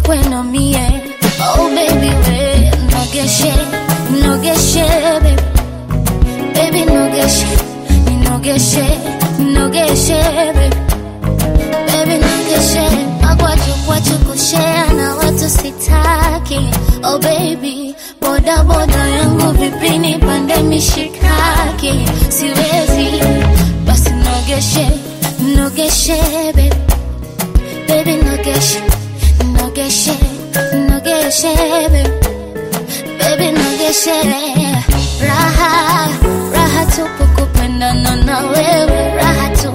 kwenu mie. Oh baby we, nogeshe, nogeshe baby. Baby nogeshe, nogeshe, nogeshe baby. Baby nogeshe, magwachu kushare na watu sitaki. Oh baby, boda boda yangu vipi nipande mishikaki. Siwezi, basi nogeshe, nogeshe baby. Baby nogeshe, nogeshe, nogeshe baby. Baby nogeshe. Raha, raha tupu kupendana na wewe. Raha tu,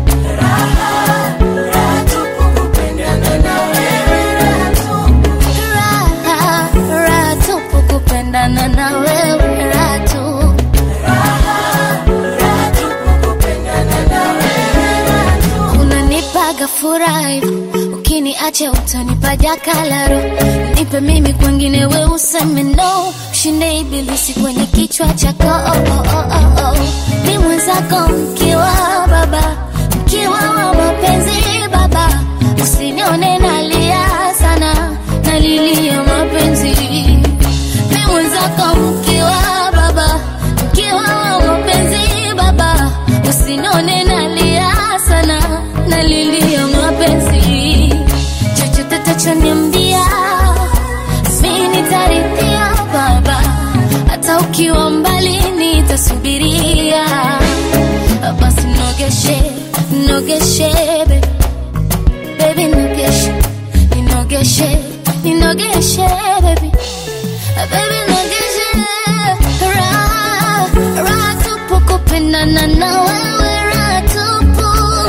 raha, raha tupu kupendana na wewe. Raha tu, raha, raha tupu kupendana na wewe. Raha tu, raha, raha tupu kupendana na wewe. Raha tu, unanipaga furaha, ukiniache utanipa jakalaro. Nipe mimi kwengine we useme no. Ushinde ibilisi kwenye kichwa chako. Oh, oh, oh, oh, oh. Ni mwenzako mkiwa baba, mkiwa wa mapenzi baba. Usinione nalia sana, nalilia mapenzi. Ni mwenzako mkiwa baba, mkiwa wa mapenzi baba. Usinione nalia sana, nalilia mapenzi. Chochote tachoniambia mimi nitarithia baba. Hata ukiwa mbali nitasubiria. Basi nogeshe, nogeshe baby. Baby nogeshe, nogeshe, nogeshe baby. Baby nogeshe. Raha, raha tupu kupendana na wewe. Raha tupu,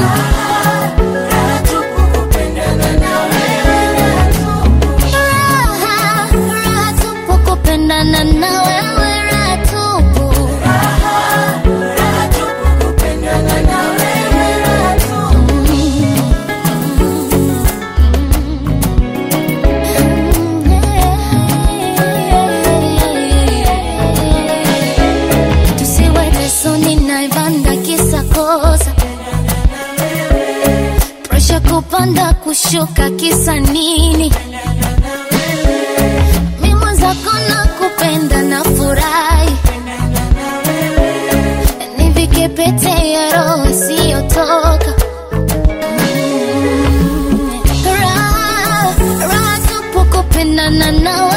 raha tupu kupendana na wewe. Raha tupu, raha, raha tupu kupendana na wewe. Raha tupu, raha, raha tupu kupendana na wewe. Raha tupu. Tusiwe resoni na ibanda kisa kosa. Presha kupanda kushuka kisa nini? Mimi mwenzako nakupenda na furahi. Nivike pete ya roho isiyotoka. Raha, raha tupu kupendana na